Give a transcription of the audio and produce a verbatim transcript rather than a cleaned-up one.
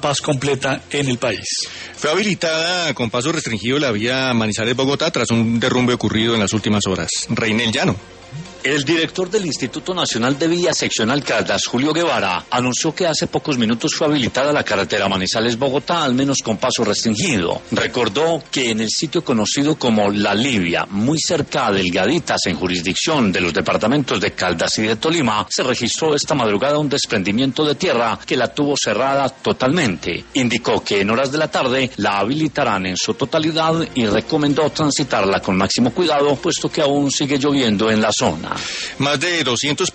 paz completa en el país. Fue habilitada con paso restringido la vía Manizales-Bogotá tras un derrumbe ocurrido en las últimas horas. Reinel Llano. El director del Instituto Nacional de Vía Seccional Caldas, Julio Guevara, anunció que hace pocos minutos fue habilitada la carretera Manizales-Bogotá, al menos con paso restringido. Recordó que en el sitio conocido como La Libia, muy cerca del Gaditas, en jurisdicción de los departamentos de Caldas y de Tolima, se registró esta madrugada un desprendimiento de tierra que la tuvo cerrada totalmente. Indicó que en horas de la tarde la habilitarán en su totalidad y recomendó transitarla con máximo cuidado, puesto que aún sigue lloviendo en la zona. Más de doscientos